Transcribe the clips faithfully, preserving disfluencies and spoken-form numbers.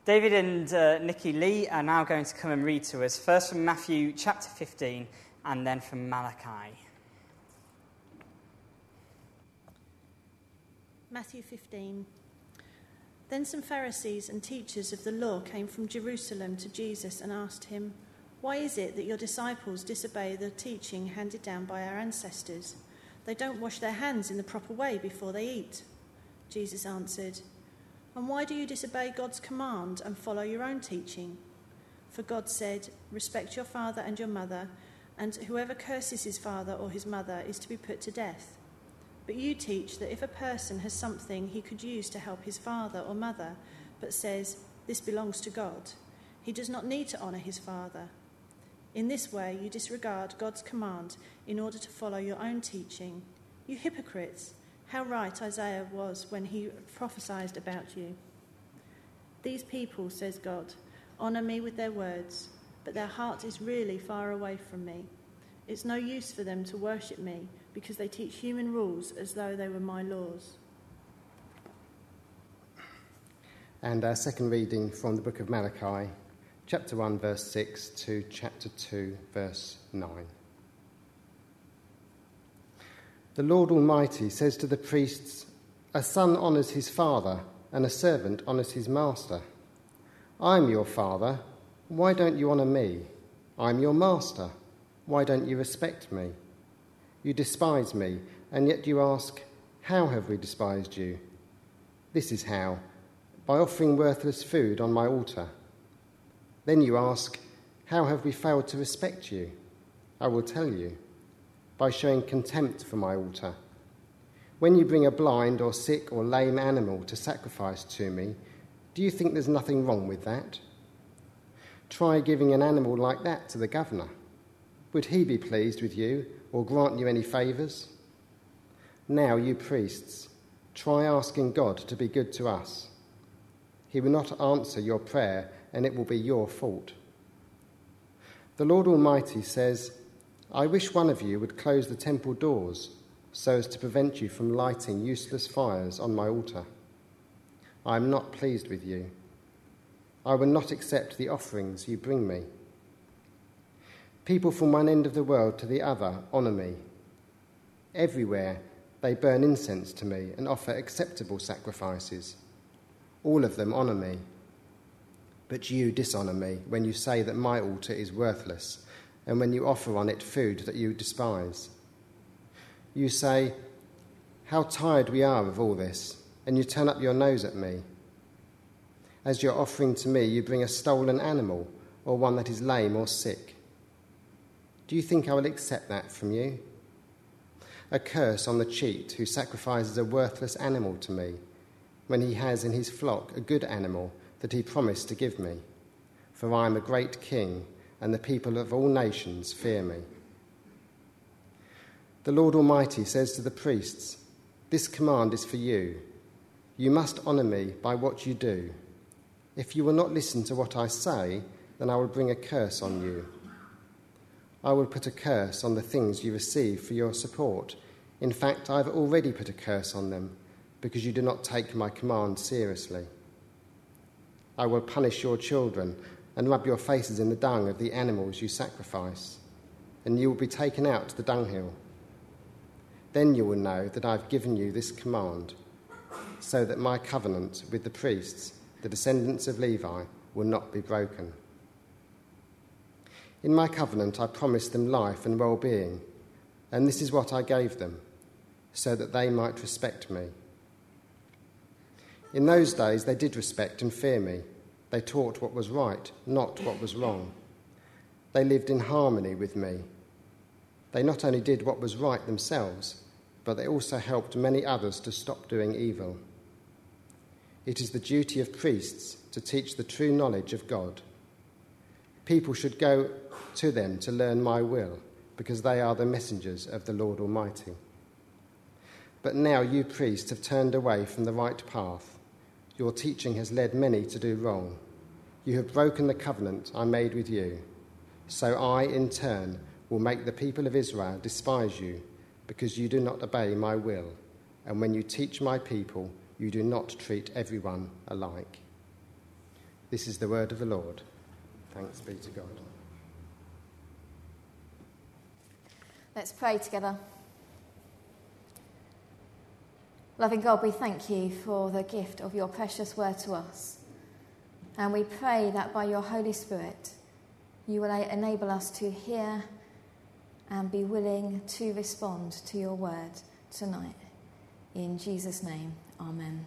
David and uh, Nikki Lee are now going to come and read to us, first from Matthew chapter fifteen and then from Malachi. Matthew fifteen. Then some Pharisees and teachers of the law came from Jerusalem to Jesus and asked him, "Why is it that your disciples disobey the teaching handed down by our ancestors? They don't wash their hands in the proper way before they eat." Jesus answered, "And why do you disobey God's command and follow your own teaching? For God said, 'Respect your father and your mother, and whoever curses his father or his mother is to be put to death.' But you teach that if a person has something he could use to help his father or mother, but says, 'This belongs to God,' he does not need to honour his father. In this way you disregard God's command in order to follow your own teaching. You hypocrites! How right Isaiah was when he prophesied about you. 'These people,' says God, 'honour me with their words, but their heart is really far away from me. It's no use for them to worship me because they teach human rules as though they were my laws.'" And our second reading from the book of Malachi, chapter one, verse six to chapter two, verse nine. The Lord Almighty says to the priests, "A son honours his father, and a servant honours his master. I'm your father, why don't you honour me? I'm your master, why don't you respect me? You despise me, and yet you ask, 'How have we despised you?' This is how, by offering worthless food on my altar. Then you ask, 'How have we failed to respect you?' I will tell you, by showing contempt for my altar. When you bring a blind or sick or lame animal to sacrifice to me, do you think there's nothing wrong with that? Try giving an animal like that to the governor. Would he be pleased with you or grant you any favours? Now, you priests, try asking God to be good to us. He will not answer your prayer, and it will be your fault. The Lord Almighty says, 'I wish one of you would close the temple doors so as to prevent you from lighting useless fires on my altar. I am not pleased with you. I will not accept the offerings you bring me. People from one end of the world to the other honour me. Everywhere they burn incense to me and offer acceptable sacrifices. All of them honour me. But you dishonour me when you say that my altar is worthless, and when you offer on it food that you despise. You say, 'How tired we are of all this,' and you turn up your nose at me. As you're offering to me, you bring a stolen animal or one that is lame or sick. Do you think I will accept that from you? A curse on the cheat who sacrifices a worthless animal to me, when he has in his flock a good animal that he promised to give me. For I am a great king, and the people of all nations fear me. The Lord Almighty says to the priests, 'This command is for you. You must honour me by what you do. If you will not listen to what I say, then I will bring a curse on you. I will put a curse on the things you receive for your support. In fact, I have already put a curse on them, because you do not take my command seriously. I will punish your children and rub your faces in the dung of the animals you sacrifice, and you will be taken out to the dunghill. Then you will know that I have given you this command, so that my covenant with the priests, the descendants of Levi, will not be broken. In my covenant I promised them life and well-being, and this is what I gave them, so that they might respect me. In those days they did respect and fear me. They taught what was right, not what was wrong. They lived in harmony with me. They not only did what was right themselves, but they also helped many others to stop doing evil. It is the duty of priests to teach the true knowledge of God. People should go to them to learn my will, because they are the messengers of the Lord Almighty. But now you priests have turned away from the right path. Your teaching has led many to do wrong. You have broken the covenant I made with you. So I, in turn, will make the people of Israel despise you, because you do not obey my will, and when you teach my people, you do not treat everyone alike." This is the word of the Lord. Thanks be to God. Let's pray together. Loving God, we thank you for the gift of your precious word to us. And we pray that by your Holy Spirit, you will enable us to hear and be willing to respond to your word tonight. In Jesus' name, amen.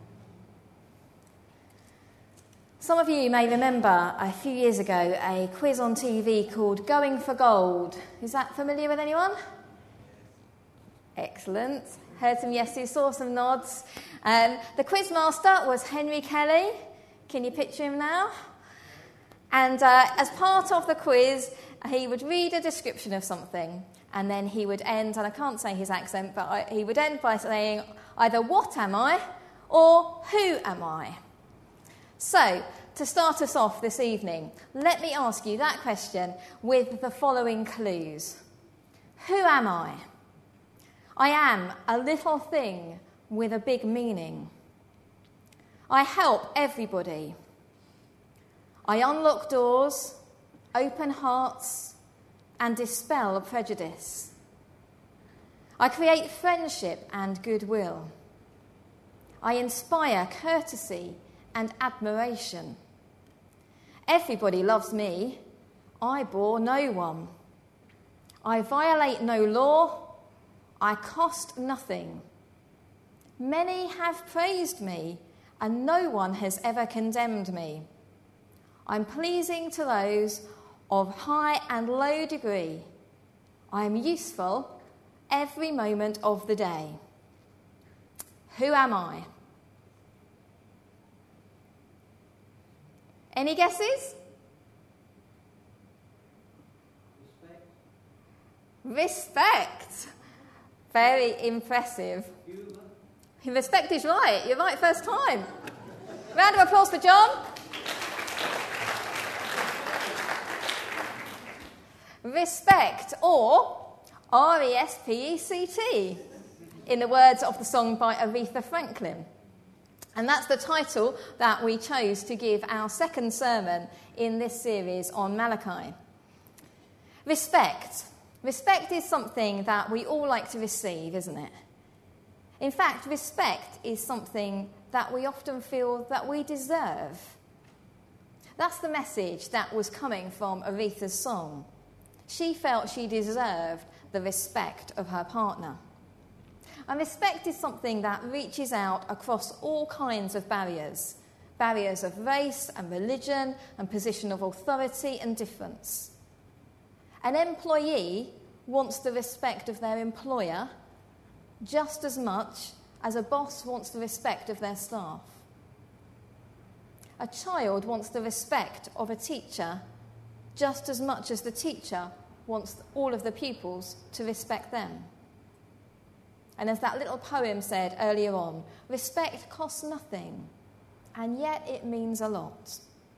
Some of you may remember a few years ago a quiz on T V called Going for Gold. Is that familiar with anyone? Excellent. Heard some yeses, saw some nods. Um, the quiz master was Henry Kelly. Can you picture him now? And uh, as part of the quiz, he would read a description of something, and then he would end, and I can't say his accent, but I, he would end by saying either "What am I?" or "Who am I?" So, to start us off this evening, let me ask you that question with the following clues. Who am I? I am a little thing with a big meaning. I help everybody. I unlock doors, open hearts, and dispel prejudice. I create friendship and goodwill. I inspire courtesy and admiration. Everybody loves me. I bore no one. I violate no law. I cost nothing. Many have praised me, and no one has ever condemned me. I'm pleasing to those of high and low degree. I am useful every moment of the day. Who am I? Any guesses? Respect. Respect. Very impressive. Respect is right. You're right first time. Round of applause for John. Respect, or R E S P E C T, in the words of the song by Aretha Franklin. And that's the title that we chose to give our second sermon in this series on Malachi. Respect. Respect is something that we all like to receive, isn't it? In fact, respect is something that we often feel that we deserve. That's the message that was coming from Aretha's song. She felt she deserved the respect of her partner. And respect is something that reaches out across all kinds of barriers. Barriers of race and religion and position of authority and difference. An employee wants the respect of their employer just as much as a boss wants the respect of their staff. A child wants the respect of a teacher just as much as the teacher wants all of the pupils to respect them. And as that little poem said earlier on, respect costs nothing, and yet it means a lot.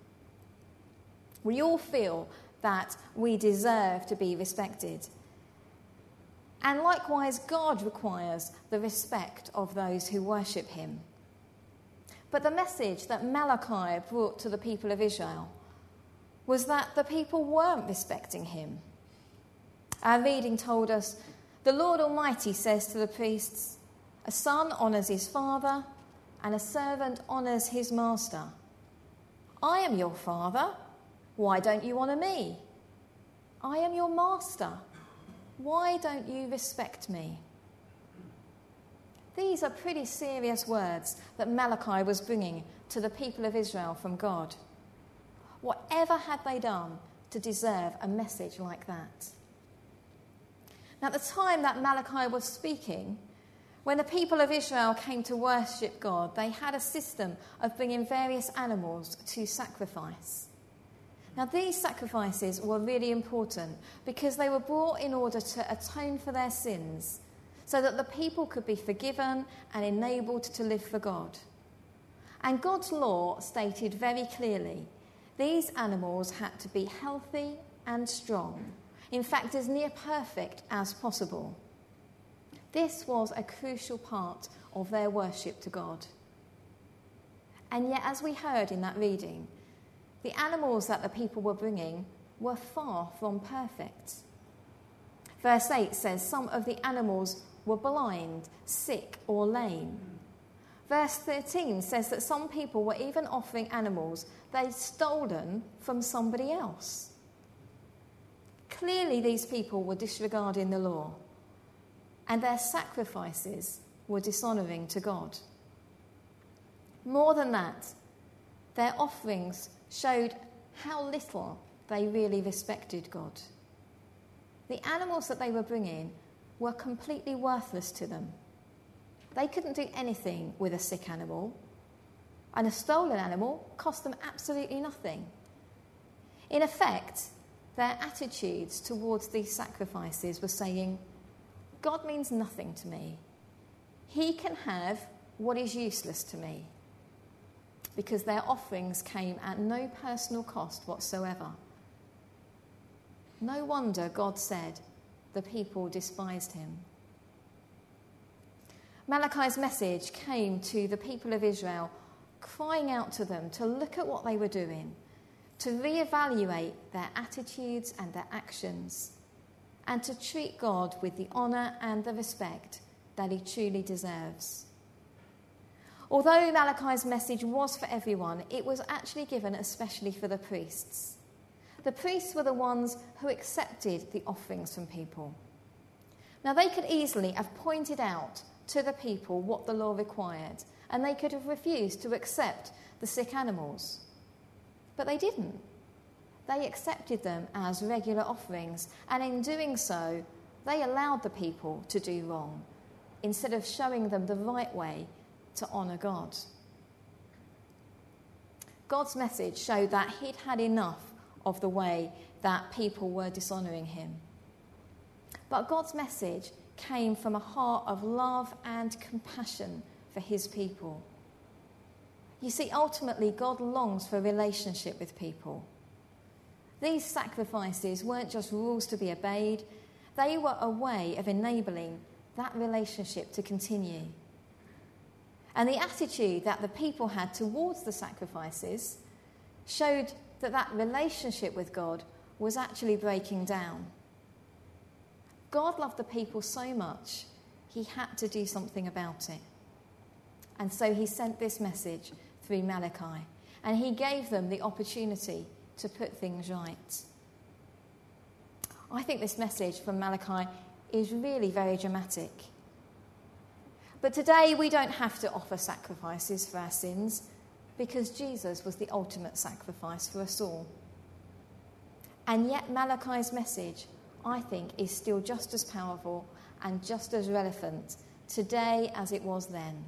We all feel that we deserve to be respected. And likewise, God requires the respect of those who worship him. But the message that Malachi brought to the people of Israel was that the people weren't respecting him. Our reading told us, the Lord Almighty says to the priests, a son honours his father, and a servant honours his master. I am your father. Why don't you honour me? I am your master. Why don't you respect me? These are pretty serious words that Malachi was bringing to the people of Israel from God. Whatever had they done to deserve a message like that? Now, at the time that Malachi was speaking, when the people of Israel came to worship God, they had a system of bringing various animals to sacrifice. Now, these sacrifices were really important because they were brought in order to atone for their sins so that the people could be forgiven and enabled to live for God. And God's law stated very clearly, these animals had to be healthy and strong. In fact, as near perfect as possible. This was a crucial part of their worship to God. And yet, as we heard in that reading, the animals that the people were bringing were far from perfect. Verse eight says some of the animals were blind, sick, or lame. Verse thirteen says that some people were even offering animals they'd stolen from somebody else. Clearly, these people were disregarding the law, and their sacrifices were dishonouring to God. More than that, their offerings showed how little they really respected God. The animals that they were bringing were completely worthless to them. They couldn't do anything with a sick animal, and a stolen animal cost them absolutely nothing. In effect, their attitudes towards these sacrifices were saying, God means nothing to me. He can have what is useless to me, because their offerings came at no personal cost whatsoever. No wonder God said the people despised him. Malachi's message came to the people of Israel, crying out to them to look at what they were doing, to reevaluate their attitudes and their actions, and to treat God with the honour and the respect that he truly deserves. Although Malachi's message was for everyone, it was actually given especially for the priests. The priests were the ones who accepted the offerings from people. Now, they could easily have pointed out to the people what the law required, and they could have refused to accept the sick animals. But they didn't. They accepted them as regular offerings, and in doing so, they allowed the people to do wrong, instead of showing them the right way to honour God. God's message showed that he'd had enough of the way that people were dishonouring him. But God's message came from a heart of love and compassion for his people. You see, ultimately, God longs for a relationship with people. These sacrifices weren't just rules to be obeyed, they were a way of enabling that relationship to continue. And the attitude that the people had towards the sacrifices showed that that relationship with God was actually breaking down. God loved the people so much, he had to do something about it. And so he sent this message through Malachi, and he gave them the opportunity to put things right. I think this message from Malachi is really very dramatic. But today we don't have to offer sacrifices for our sins, because Jesus was the ultimate sacrifice for us all. And yet Malachi's message, I think, is still just as powerful and just as relevant today as it was then.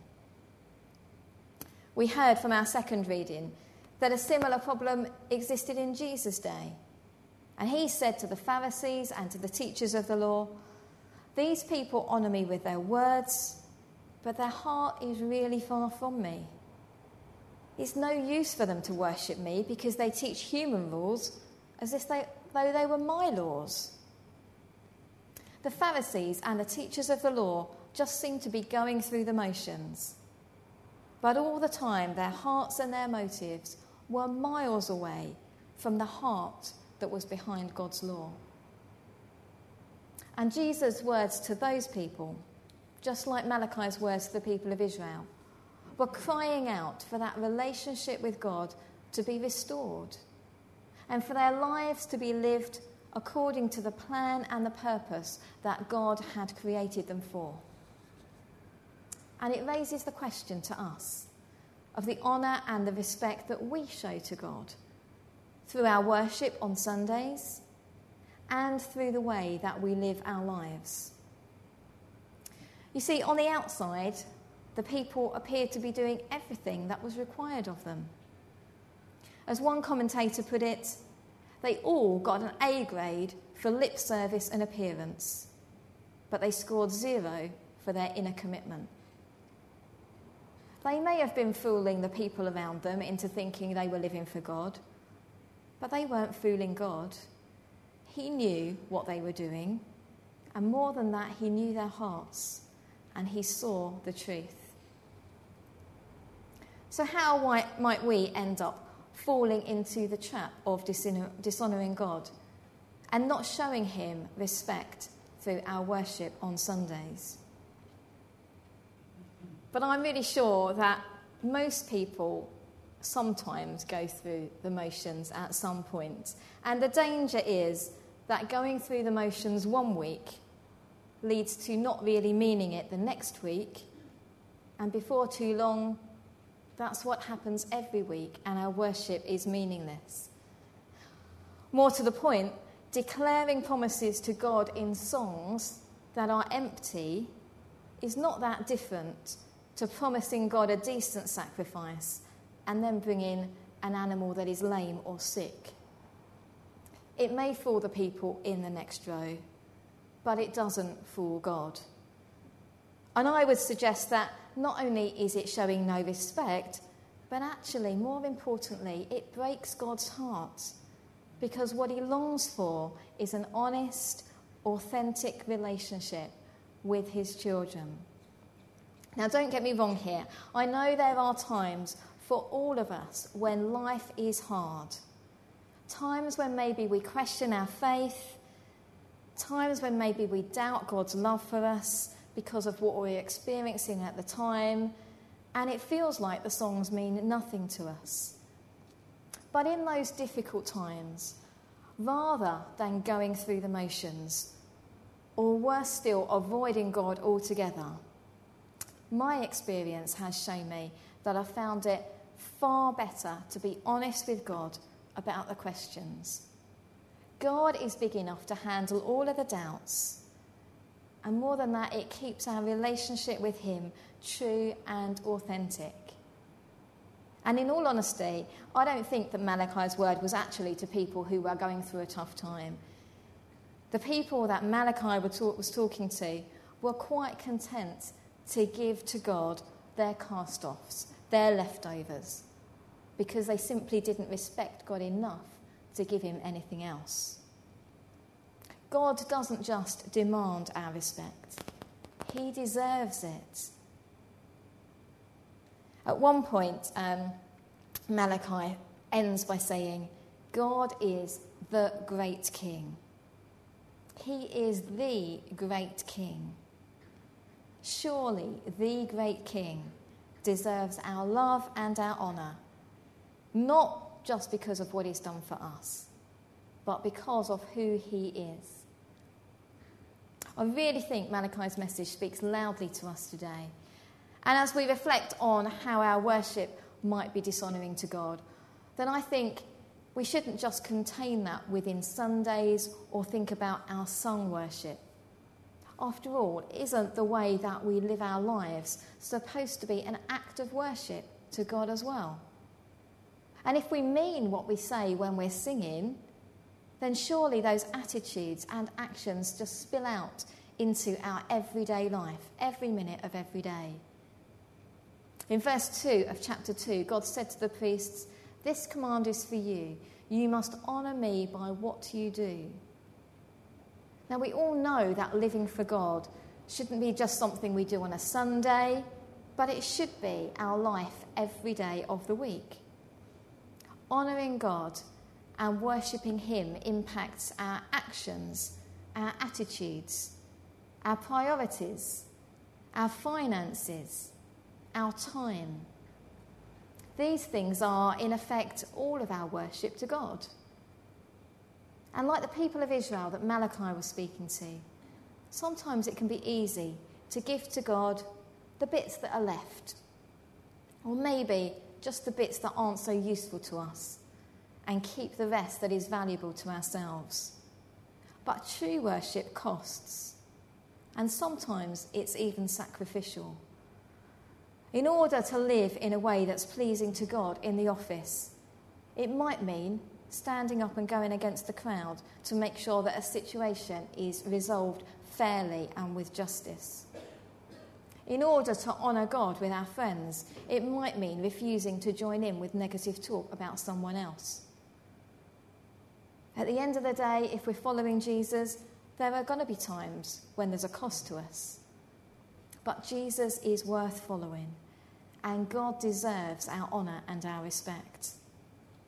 We heard from our second reading that a similar problem existed in Jesus' day. And he said to the Pharisees and to the teachers of the law, "These people honour me with their words, but their heart is really far from me. It's no use for them to worship me because they teach human rules as if they, though they were my laws." The Pharisees and the teachers of the law just seemed to be going through the motions. But all the time, their hearts and their motives were miles away from the heart that was behind God's law. And Jesus' words to those people, just like Malachi's words to the people of Israel, were crying out for that relationship with God to be restored and for their lives to be lived according to the plan and the purpose that God had created them for. And it raises the question to us of the honour and the respect that we show to God through our worship on Sundays and through the way that we live our lives. You see, on the outside, the people appeared to be doing everything that was required of them. As one commentator put it, they all got an A grade for lip service and appearance, but they scored zero for their inner commitment. They may have been fooling the people around them into thinking they were living for God, but they weren't fooling God. He knew what they were doing, and more than that, he knew their hearts, and he saw the truth. So how might we end up falling into the trap of dishonouring God and not showing him respect through our worship on Sundays. But I'm really sure that most people sometimes go through the motions at some point. And the danger is that going through the motions one week leads to not really meaning it the next week. And before too long, that's what happens every week, and our worship is meaningless. More to the point, declaring promises to God in songs that are empty is not that different to promising God a decent sacrifice and then bring in an animal that is lame or sick. It may fool the people in the next row, but it doesn't fool God. And I would suggest that not only is it showing no respect, but actually, more importantly, it breaks God's heart, because what he longs for is an honest, authentic relationship with his children. Now, don't get me wrong here. I know there are times for all of us when life is hard. Times when maybe we question our faith. Times when maybe we doubt God's love for us because of what we're experiencing at the time. And it feels like the songs mean nothing to us. But in those difficult times, rather than going through the motions, or worse still, avoiding God altogether, my experience has shown me that I found it far better to be honest with God about the questions. God is big enough to handle all of the doubts. And more than that, it keeps our relationship with him true and authentic. And in all honesty, I don't think that Malachi's word was actually to people who were going through a tough time. The people that Malachi was talking to were quite content to give to God their cast-offs, their leftovers, because they simply didn't respect God enough to give him anything else. God doesn't just demand our respect. He deserves it. At one point, um, Malachi ends by saying, God is the great king. He is the great king. Surely the great king deserves our love and our honour, not just because of what he's done for us, but because of who he is. I really think Malachi's message speaks loudly to us today. And as we reflect on how our worship might be dishonouring to God, then I think we shouldn't just contain that within Sundays or think about our sung worship. After all, isn't the way that we live our lives supposed to be an act of worship to God as well? And if we mean what we say when we're singing, then surely those attitudes and actions just spill out into our everyday life, every minute of every day. In verse two of chapter two, God said to the priests, "This command is for you. You must honour me by what you do." Now, we all know that living for God shouldn't be just something we do on a Sunday, but it should be our life every day of the week. Honouring God and worshipping him impacts our actions, our attitudes, our priorities, our finances, our time. These things are, in effect, all of our worship to God. And like the people of Israel that Malachi was speaking to, sometimes it can be easy to give to God the bits that are left, or maybe just the bits that aren't so useful to us, and keep the rest that is valuable to ourselves. But true worship costs, and sometimes it's even sacrificial. In order to live in a way that's pleasing to God in the office, it might mean standing up and going against the crowd to make sure that a situation is resolved fairly and with justice. In order to honour God with our friends, it might mean refusing to join in with negative talk about someone else. At the end of the day, if we're following Jesus, there are going to be times when there's a cost to us. But Jesus is worth following, and God deserves our honour and our respect.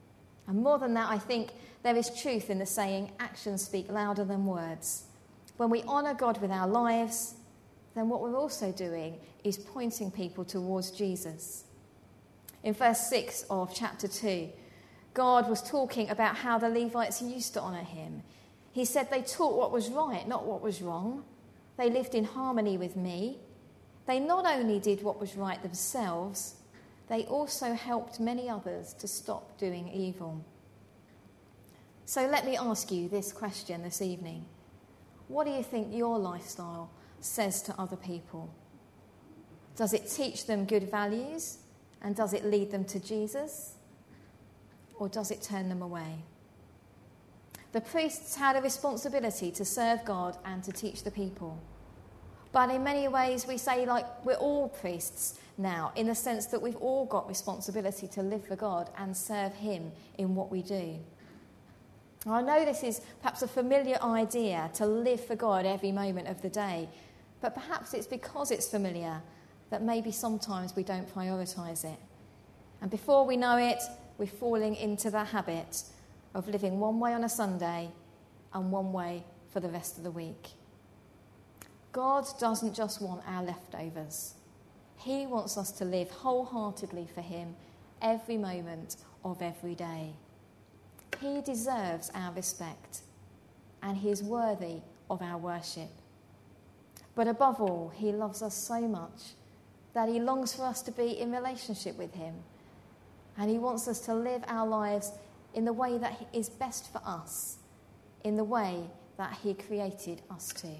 And more than that, I think there is truth in the saying, actions speak louder than words. When we honour God with our lives, then what we're also doing is pointing people towards Jesus. In verse six of chapter two, God was talking about how the Levites used to honour him. He said they taught what was right, not what was wrong. They lived in harmony with me. They not only did what was right themselves, they also helped many others to stop doing evil. So let me ask you this question this evening. What do you think your lifestyle says to other people? Does it teach them good values? And does it lead them to Jesus? Or does it turn them away? The priests had a responsibility to serve God and to teach the people. But in many ways we say like we're all priests now, in the sense that we've all got responsibility to live for God and serve him in what we do. I know this is perhaps a familiar idea, to live for God every moment of the day, but perhaps it's because it's familiar that maybe sometimes we don't prioritise it. And before we know it, we're falling into the habit of living one way on a Sunday and one way for the rest of the week. God doesn't just want our leftovers. He wants us to live wholeheartedly for him every moment of every day. He deserves our respect, and he is worthy of our worship. But above all, he loves us so much that he longs for us to be in relationship with him, and he wants us to live our lives in the way that is best for us, in the way that he created us to.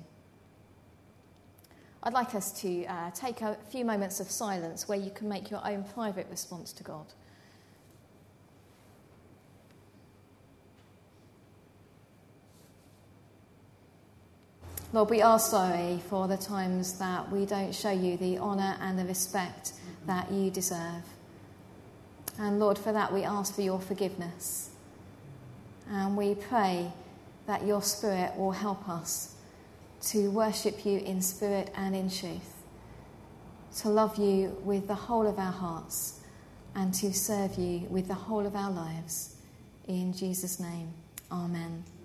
I'd like us to uh, take a few moments of silence where you can make your own private response to God. Lord, we are sorry for the times that we don't show you the honour and the respect that you deserve. And Lord, for that we ask for your forgiveness. And we pray that your Spirit will help us to worship you in spirit and in truth, to love you with the whole of our hearts, and to serve you with the whole of our lives. In Jesus' name, amen.